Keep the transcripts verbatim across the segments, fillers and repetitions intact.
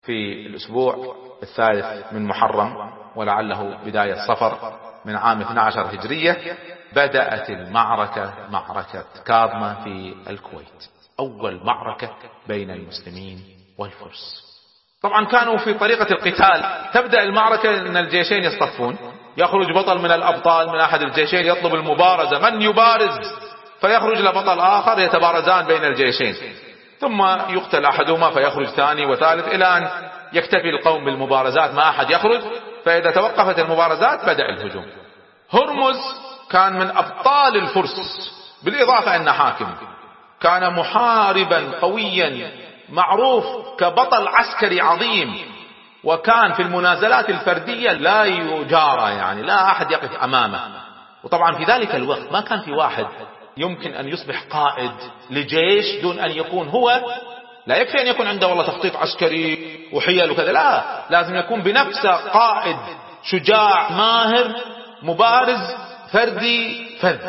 في الأسبوع الثالث من محرم، ولعله بداية صفر من عام اثني عشر هجرية، بدأت المعركة، معركة كاظمة في الكويت، أول معركة بين المسلمين والفرس. طبعا كانوا في طريقة القتال، تبدأ المعركة أن الجيشين يصطفون، يخرج بطل من الأبطال من أحد الجيشين يطلب المبارزة، من يبارز؟ فيخرج لبطل آخر، يتبارزان بين الجيشين، ثم يقتل أحدهما فيخرج ثاني وثالث إلى أن يكتفي القوم بالمبارزات، ما أحد يخرج. فإذا توقفت المبارزات بدأ الهجوم. هرمز كان من أبطال الفرس، بالإضافة أنه حاكم، كان محاربا قويا معروف كبطل عسكري عظيم، وكان في المنازلات الفردية لا يجارى، يعني لا أحد يقف أمامه. وطبعا في ذلك الوقت ما كان في واحد يمكن أن يصبح قائد لجيش دون أن يكون هو، لا يكفي أن يكون عنده والله تخطيط عسكري وحيل وكذا، لا، لازم يكون بنفسه قائد شجاع ماهر مبارز فردي فذ.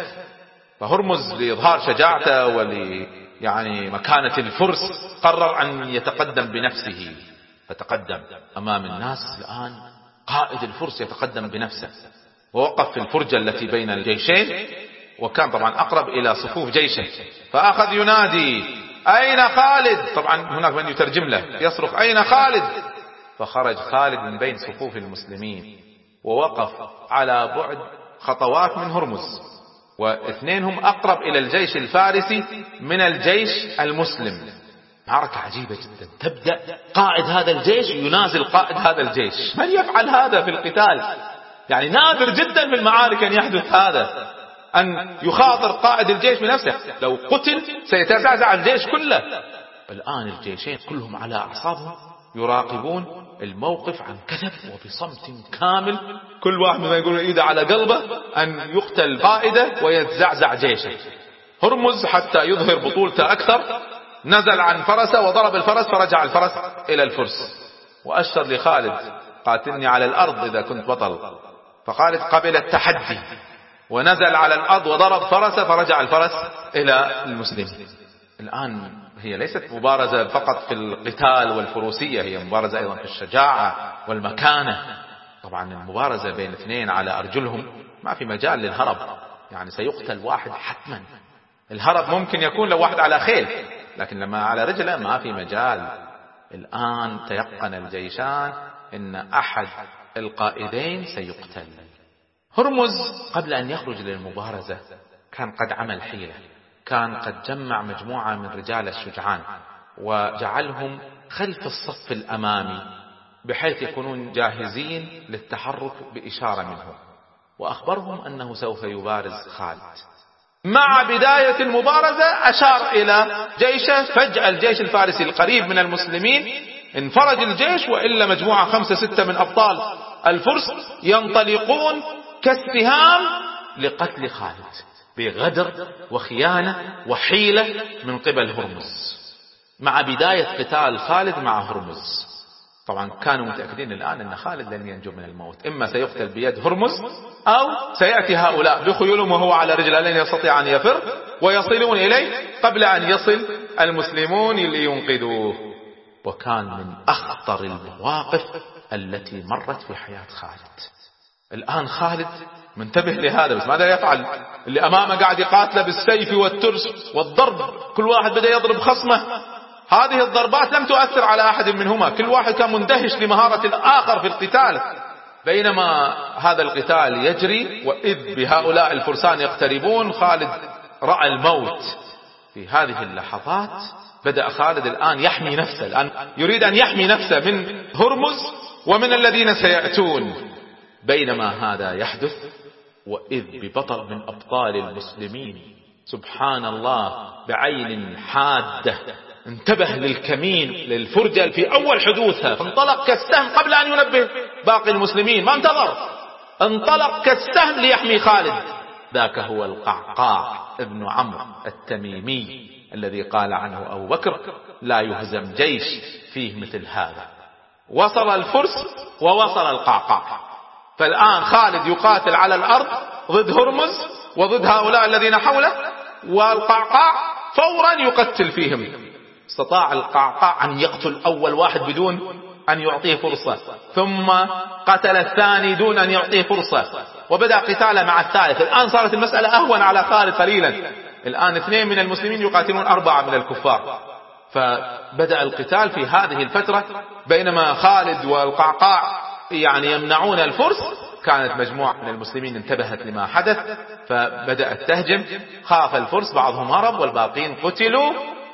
فهرمز لإظهار شجاعته ول يعني مكانة الفرس قرر أن يتقدم بنفسه، فتقدم أمام الناس. الآن قائد الفرس يتقدم بنفسه، ووقف في الفرجة التي بين الجيشين، وكان طبعا أقرب إلى صفوف جيشه، فأخذ ينادي أين خالد؟ طبعا هناك من يترجم له، يصرخ أين خالد؟ فخرج خالد من بين صفوف المسلمين ووقف على بعد خطوات من هرمز، واثنين هم أقرب إلى الجيش الفارسي من الجيش المسلم. معركة عجيبة جدا، تبدأ قائد هذا الجيش ينازل قائد هذا الجيش. من يفعل هذا في القتال؟ يعني نادر جدا في المعارك أن يحدث هذا، أن يخاطر قائد الجيش بنفسه، لو قتل سيتزعزع الجيش كله. الآن الجيشين كلهم على أعصابهم يراقبون الموقف عن كثب وبصمت كامل، كل واحد ما يقول إيده على قلبه أن يقتل قائده ويتزعزع جيشه. هرمز حتى يظهر بطولته أكثر نزل عن فرسه وضرب الفرس، فرجع الفرس إلى الفرس، وأشر لخالد قاتلني على الأرض إذا كنت بطل. فخالد قبل التحدي ونزل على الأرض وضرب فرسه، فرجع الفرس إلى المسلمين. الآن هي ليست مبارزة فقط في القتال والفروسية، هي مبارزة أيضا في الشجاعة والمكانة. طبعا المبارزة بين اثنين على أرجلهم ما في مجال للهرب، يعني سيقتل واحد حتما. الهرب ممكن يكون لو واحد على خيل، لكن لما على رجله ما في مجال. الآن تيقن الجيشان إن أحد القائدين سيقتل. هرمز قبل أن يخرج للمبارزة كان قد عمل حيلة، كان قد جمع مجموعة من رجال الشجعان وجعلهم خلف الصف الأمامي بحيث يكونون جاهزين للتحرك بإشارة منهم، وأخبرهم أنه سوف يبارز خالد. مع بداية المبارزة أشار إلى جيشه، فجأة الجيش الفارسي القريب من المسلمين انفرج الجيش، وإلا مجموعة خمسة ستة من أبطال الفرس ينطلقون كالسهام لقتل خالد بغدر وخيانة وحيلة من قبل هرمز. مع بداية قتال خالد مع هرمز، طبعا كانوا متأكدين الآن أن خالد لن ينجو من الموت، إما سيقتل بيد هرمز أو سيأتي هؤلاء بخيولهم وهو على رجله لن يستطيع أن يفر، ويصلون إليه قبل أن يصل المسلمون لينقذوه. وكان من أخطر المواقف التي مرت في حياة خالد. الآن خالد منتبه لهذا، بس ماذا يفعل؟ اللي أمامه قاعد يقاتله بالسيف والترس والضرب، كل واحد بدأ يضرب خصمه. هذه الضربات لم تؤثر على أحد منهما، كل واحد كان مندهش لمهارة الآخر في القتال. بينما هذا القتال يجري وإذ بهؤلاء الفرسان يقتربون، خالد رأى الموت. في هذه اللحظات بدأ خالد الآن يحمي نفسه، الآن يريد أن يحمي نفسه من هرمز ومن الذين سيأتون. بينما هذا يحدث وإذ ببطل من أبطال المسلمين سبحان الله بعين حادة انتبه للكمين للفرجة في أول حدوثها، فانطلق كالسهم قبل أن ينبه باقي المسلمين، ما انتظر، انطلق كالسهم ليحمي خالد. ذاك هو القعقاع ابن عمرو التميمي الذي قال عنه أبو بكر لا يهزم جيش فيه مثل هذا. وصل الفرس ووصل القعقاع، فالآن خالد يقاتل على الأرض ضد هرمز وضد هؤلاء الذين حوله، والقعقاع فورا يقتل فيهم. استطاع القعقاع أن يقتل أول واحد بدون أن يعطيه فرصة، ثم قتل الثاني دون أن يعطيه فرصة، وبدأ قتاله مع الثالث. الآن صارت المسألة أهون على خالد قليلا، الآن اثنين من المسلمين يقاتلون أربعة من الكفار. فبدأ القتال في هذه الفترة، بينما خالد والقعقاع يعني يمنعون الفرس، كانت مجموعة من المسلمين انتبهت لما حدث فبدأت تهجم. خاف الفرس، بعضهم هرب والباقين قتلوا،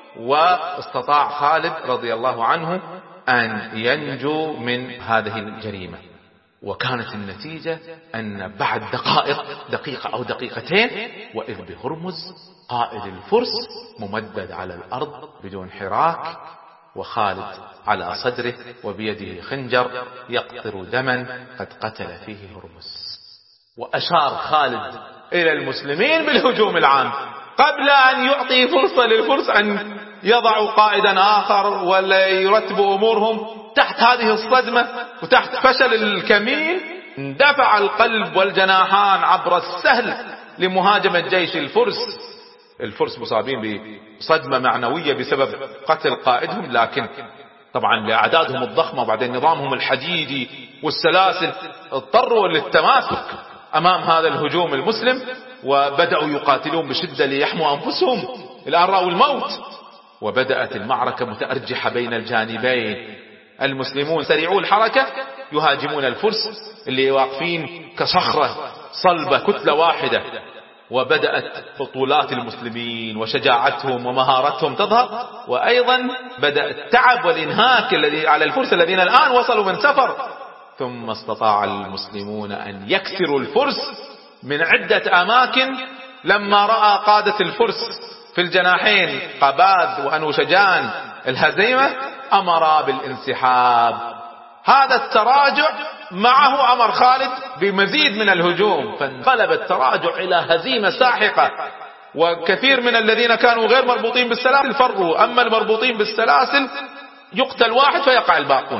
واستطاع خالد رضي الله عنه أن ينجو من هذه الجريمة. وكانت النتيجة أن بعد دقائق، دقيقة أو دقيقتين، وإذ بهرمز قائد الفرس ممدد على الأرض بدون حراك، وخالد على صدره وبيده خنجر يقطر دما قد قتل فيه هرمز. وأشار خالد إلى المسلمين بالهجوم العام قبل أن يعطي فرصة للفرس أن يضعوا قائدا آخر ولا يرتبوا أمورهم. تحت هذه الصدمة وتحت فشل الكمين اندفع القلب والجناحان عبر السهل لمهاجمة جيش الفرس. الفرس مصابين بصدمة معنوية بسبب قتل قائدهم، لكن طبعا لأعدادهم الضخمة وبعدين نظامهم الحديدي والسلاسل اضطروا للتماسك أمام هذا الهجوم المسلم، وبدأوا يقاتلون بشدة ليحموا أنفسهم. الآن رأوا الموت، وبدأت المعركة متأرجحة بين الجانبين. المسلمون سريعوا الحركة يهاجمون الفرس اللي واقفين كصخرة صلبة كتلة واحدة، وبدأت بطولات المسلمين وشجاعتهم ومهارتهم تظهر، وأيضا بدأ التعب والإنهاك الذي على الفرس الذين الآن وصلوا من سفر. ثم استطاع المسلمون أن يكسروا الفرس من عدة أماكن. لما رأى قادة الفرس في الجناحين قباد وأنوشجان الهزيمة أمر بالانسحاب. هذا التراجع معه أمر خالد بمزيد من الهجوم، فانقلب التراجع إلى هزيمة ساحقة، وكثير من الذين كانوا غير مربوطين بالسلاسل فروا، أما المربوطين بالسلاسل يقتل واحد فيقع الباقون.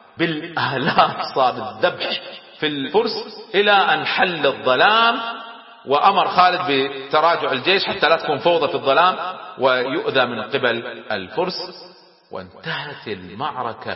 بالآلاف صار الذبح في الفرس إلى أن حل الظلام، وأمر خالد بتراجع الجيش حتى لا تكون فوضى في الظلام ويؤذى من قبل الفرس. وانتهت المعركة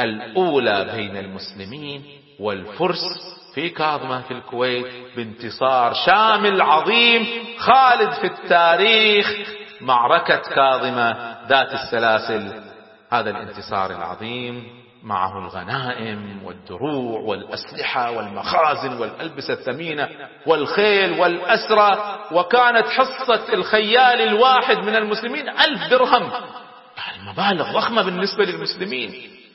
الأولى بين المسلمين والفرس في كاظمة في الكويت بانتصار شامل عظيم خالد في التاريخ، معركة كاظمة ذات السلاسل. هذا الانتصار العظيم معه الغنائم والدروع والأسلحة والمخازن والألبسة الثمينة والخيل والأسرى، وكانت حصة الخيال الواحد من المسلمين ألف درهم، يعني مبالغ ضخمة بالنسبة للمسلمين.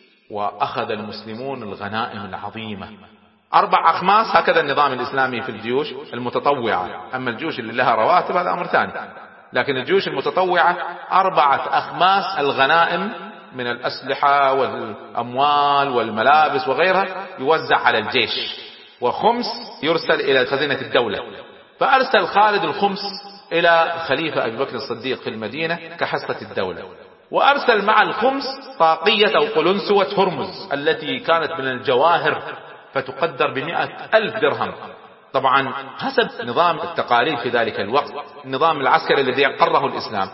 وأخذ المسلمون الغنائم العظيمة، أربع أخماس، هكذا النظام الإسلامي في الجيوش المتطوعة. أما الجيوش اللي لها رواتب هذا أمر ثاني، لكن الجيوش المتطوعة أربعة أخماس الغنائم من الأسلحة والأموال والملابس وغيرها يوزع على الجيش، وخمس يرسل إلى خزينة الدولة. فأرسل خالد الخمس إلى خليفة أبي بكر الصديق في المدينة كحصة الدولة، وأرسل مع الخمس طاقية أو قلنسوة هرمز التي كانت من الجواهر فتقدر بمئة ألف درهم. طبعا حسب نظام التقاليد في ذلك الوقت، النظام العسكري الذي أقره الإسلام،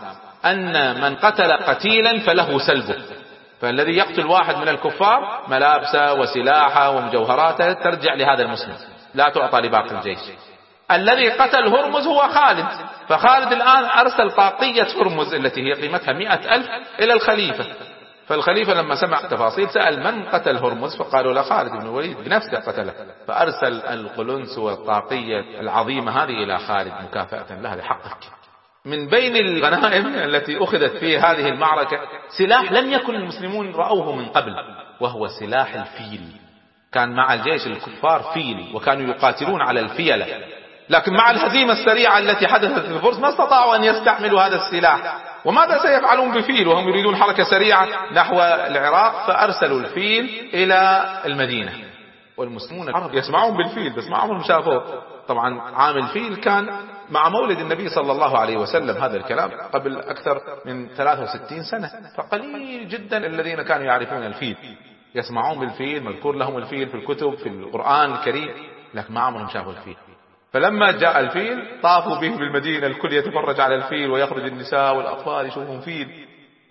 أن من قتل قتيلا فله سلبه، فالذي يقتل واحد من الكفار ملابسه وسلاحه ومجوهراته ترجع لهذا المسلم، لا تعطى لباقي الجيش. الذي قتل هرمز هو خالد، فخالد الآن أرسل طاقية هرمز التي هي قيمتها مئة ألف إلى الخليفة. فالخليفة لما سمع التفاصيل سأل من قتل هرمز، فقالوا له خالد بن الوليد بنفسه قتله، فأرسل القلنس والطاقية العظيمة هذه إلى خالد مكافأة له لحقك. من بين الغنائم التي أخذت في هذه المعركة سلاح لم يكن المسلمون رأوه من قبل، وهو سلاح الفيل. كان مع الجيش الكفار فيل، وكانوا يقاتلون على الفيلة، لكن مع الهزيمة السريعة التي حدثت في الفرس ما استطاعوا أن يستعملوا هذا السلاح. وماذا سيفعلون بفيل وهم يريدون حركة سريعة نحو العراق؟ فأرسلوا الفيل إلى المدينة، والمسلمون العرب يسمعون بالفيل بس ما عمرهم شافوه. طبعا عام الفيل كان مع مولد النبي صلى الله عليه وسلم، هذا الكلام قبل أكثر من ثلاثة وستين سنة، فقليل جدا الذين كانوا يعرفون الفيل، يسمعون بالفيل، مذكور لهم الفيل في الكتب في القرآن الكريم، لكن ما عمرهم شافوا الفيل. فلما جاء الفيل طافوا به بالمدينة، الكل يتفرج على الفيل، ويخرج النساء والأطفال يشوفون فيل.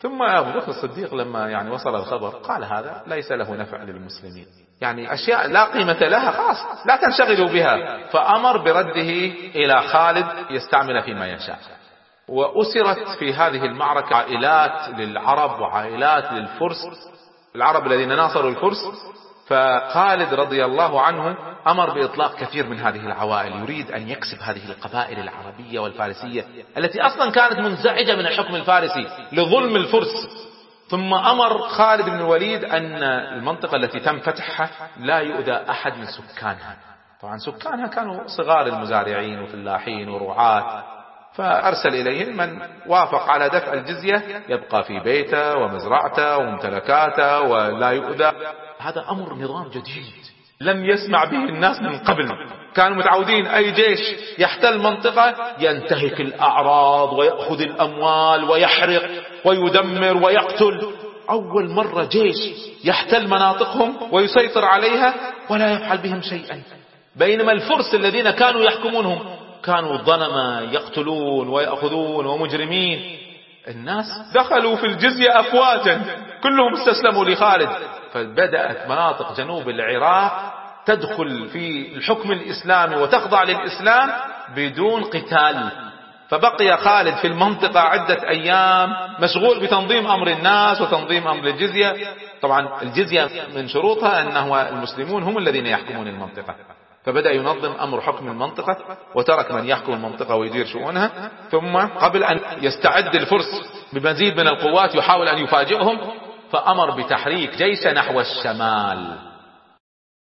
ثم أبو بكر الصديق لما يعني وصل الخبر قال هذا ليس له نفع للمسلمين، يعني أشياء لا قيمة لها خلاص لا تنشغلوا بها، فأمر برده إلى خالد يستعمل فيما يشاء. وأسرت في هذه المعركة عائلات للعرب وعائلات للفرس، العرب الذين ناصروا الفرس، فخالد رضي الله عنه أمر بإطلاق كثير من هذه العوائل، يريد أن يكسب هذه القبائل العربية والفارسية التي أصلا كانت منزعجة من الحكم الفارسي لظلم الفرس. ثم أمر خالد بن الوليد أن المنطقة التي تم فتحها لا يؤذى أحد من سكانها، طبعا سكانها كانوا صغار المزارعين وفلاحين ورعاة، فأرسل إليهم من وافق على دفع الجزية يبقى في بيته ومزرعته وممتلكاته ولا يؤذى. هذا أمر نظام جديد لم يسمع به الناس من قبل، كانوا متعودين أي جيش يحتل منطقة ينتهك الأعراض ويأخذ الأموال ويحرق ويدمر ويقتل. أول مرة جيش يحتل مناطقهم ويسيطر عليها ولا يفعل بهم شيئا، بينما الفرس الذين كانوا يحكمونهم كانوا ظلما يقتلون ويأخذون ومجرمين. الناس دخلوا في الجزية أفواجا كلهم استسلموا لخالد، فبدأت مناطق جنوب العراق تدخل في الحكم الإسلامي وتخضع للإسلام بدون قتال. فبقي خالد في المنطقة عدة أيام مشغول بتنظيم أمر الناس وتنظيم أمر الجزية. طبعا الجزية من شروطها أنه المسلمون هم الذين يحكمون المنطقة، فبدأ ينظم أمر حكم المنطقة وترك من يحكم المنطقة ويدير شؤونها. ثم قبل أن يستعد الفرس بمزيد من القوات يحاول أن يفاجئهم، فأمر بتحريك جيش نحو الشمال